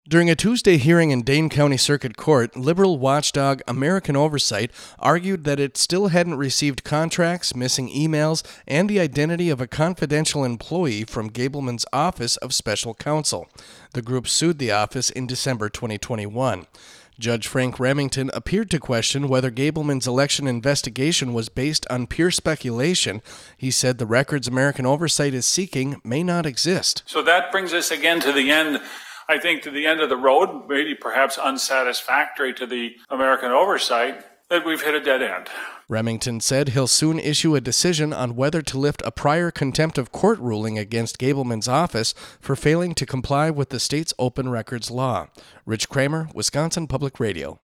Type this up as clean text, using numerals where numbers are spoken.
During a Tuesday hearing in Dane County Circuit Court, liberal watchdog American Oversight argued that it still hadn't received contracts, missing emails, and the identity of a confidential employee from Gableman's Office of Special Counsel. The group sued the office in December 2021. Judge Frank Remington appeared to question whether Gableman's election investigation was based on pure speculation. He said the records American Oversight is seeking may not exist. So that brings us again to the end. I think to the end of the road, maybe perhaps unsatisfactory to the American Oversight, that we've hit a dead end. Remington said he'll soon issue a decision on whether to lift a prior contempt of court ruling against Gableman's office for failing to comply with the state's open records law. Rich Kramer, Wisconsin Public Radio.